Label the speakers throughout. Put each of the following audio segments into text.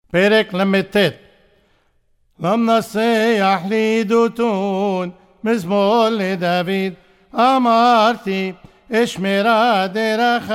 Speaker 1: פרק ל"ט. למנסח לי דותון מזמור לדוד, אמרתי אשמרה דרכי,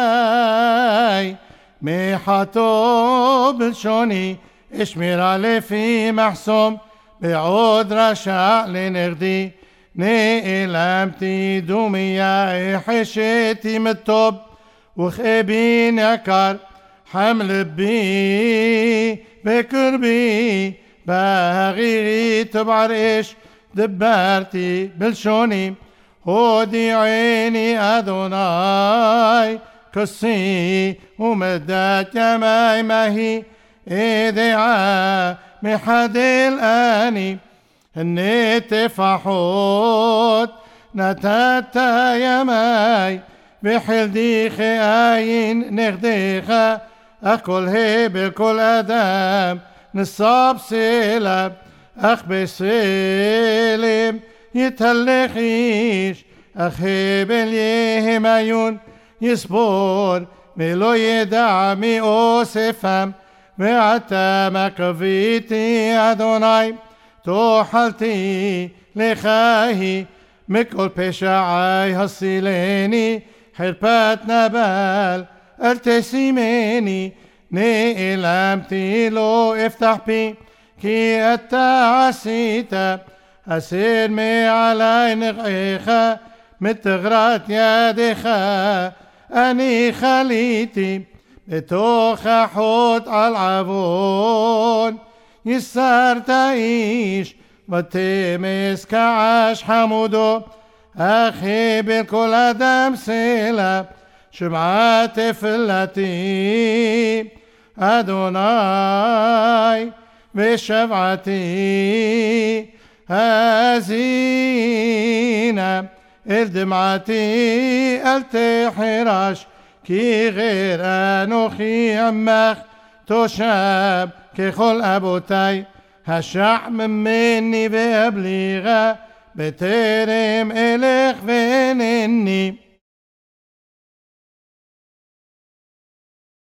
Speaker 1: מחטוא בלשוני אשמרה לפי מחסום, בעוד רשע לנגדי נעלמתי דומיה, החשיתי מטוב וכאבי נעקר, حم لبي بكربي بغيري تبعرش دبرتي بلشوني هودي عيني أدوناي كسي ومدت يماي ماهي إيدعا محد الآني النت فحوت نتاتا يماي بحلدي خاين نغديخا أكل هي بكل أدم نصاب سلب أخ بسلم يتلخيش أخي باليهم عيون يصبر ملو يدع مي أوسفهم وعتمك فيتي أدوناي توحلتي لخاهي مكل بشعاي هصيليني حربات نبال التسيميني نعلمتي لو افتح بي كي التعسيت أسير مي علي نغيخا متغرات يديخا أني خليتي بتوخ حوت على العبون يسار تعيش وتمس كعاش حمودو أخي بالكل أدم سلب شمعات فلتي أدوناي بشفعتي هزينة الدمعتي التحراش كي غير أنوخي عمخ تشاب كخل أبوتاي هالشعب مني بأبليغة بترم إليخ فينني